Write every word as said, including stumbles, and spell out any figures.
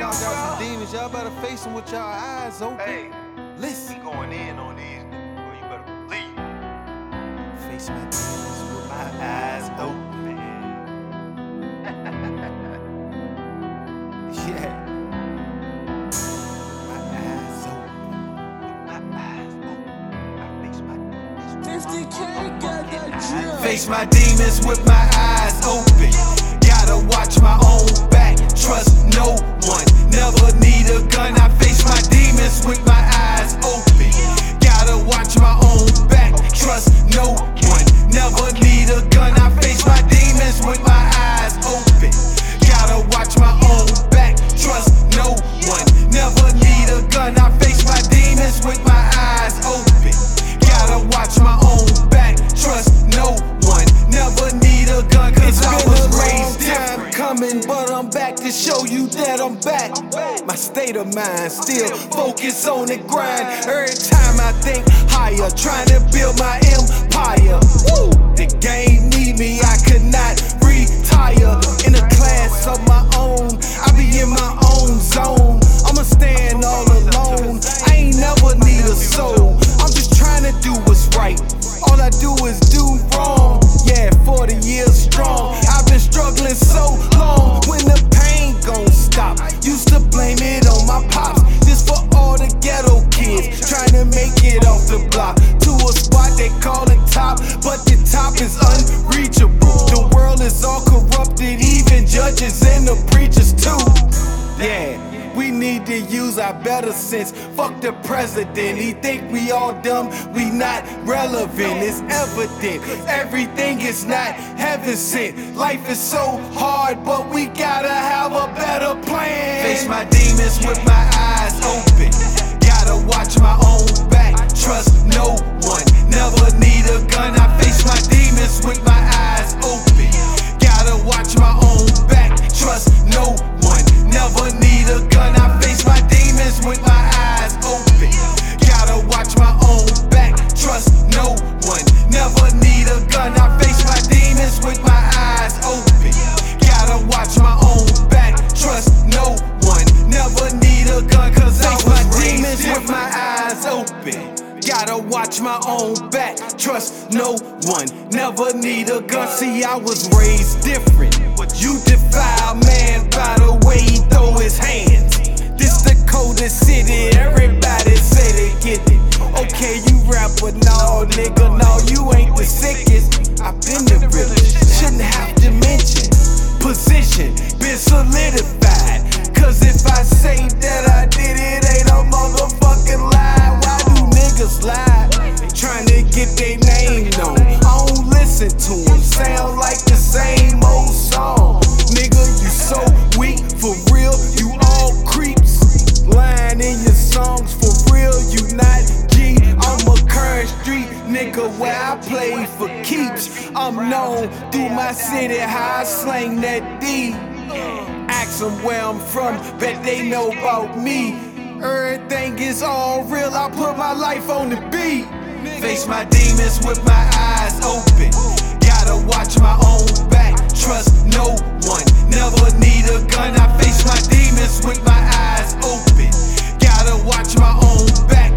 y'all got some demons, y'all better face them with y'all eyes open. Hey, listen. we going in on these, boy, you better believe. Face my demons with my eyes open. Yeah. My eyes open. My eyes open. I face my demons. fifty K got that drill. Face my demons with my eyes open. Gotta watch my own back, trust no one. Never need a gun, I face my demons with my eyes open. Gotta watch my own back, trust no one. Never need a gun, I face my demons with my eyes open. Gotta watch my own back, trust no one. Never need a gun, I face my demons with my eyes open. Gotta watch my own back, trust no one. Never need a gun, cause I was raised different. Coming, but I'm back to show you that I'm back. My state of mind still focus on the grind. Every time I think higher, trying to build my empire. Woo! The game need me, I could not retire. In a class of my own, I be in my own zone. I'ma stand all alone, I ain't never need a soul. I'm just trying to do what's right, all I do is do wrong. Yeah, forty years strong, I've been struggling so long. When the pain gon' stop, used to blame it on my pops. This for all the ghetto kids trying to make it off the block. To a spot they call it top, but the top is unreachable. The world is all corrupted, even judges and the preachers too. Yeah, we need to use our better sense. Fuck the president, he think we all dumb, we not relevant. It's evident, everything is not heaven sent. Life is so hard, but we gotta have a better plan. Face my demons with my eyes open. Gotta watch my own back, trust no one. Never need a gun, I face my demons with my eyes open. Gotta watch my own back, trust no one. Never need a gun, I face my demons with my eyes open. Gotta watch my own back, trust no one. Never need a gun, I face my demons with my eyes open. Gotta watch my own back, trust no one. Never need a gun, cause I was raised different. With my eyes open. Gotta watch my own back, trust no one. Never need a gun, see I was raised different. You defile man by the way he throw his hands. This the coldest city, everybody say they get it. Okay, you rap, but no, nigga, no, you ain't the sickest. I've been the realest, shouldn't have to mention. Position, been solidified. Cause if I say that I did it, ain't a motherfucking lie. Why do niggas lie? Trying to get their name known. I don't listen to them, sound like the same old song. Nigga, you so weak, for real, you all creeps. Lying in your songs, for real, you not G. I'm a current street nigga where I play for keeps. I'm known through my city how I slang that D. Ask them where I'm from, bet they know about me. Everything is all real, I put my life on the beat. Face my demons with my eyes open. Gotta watch my own back, trust no one. Never need a gun, I face my demons with my eyes open. Gotta watch my own back,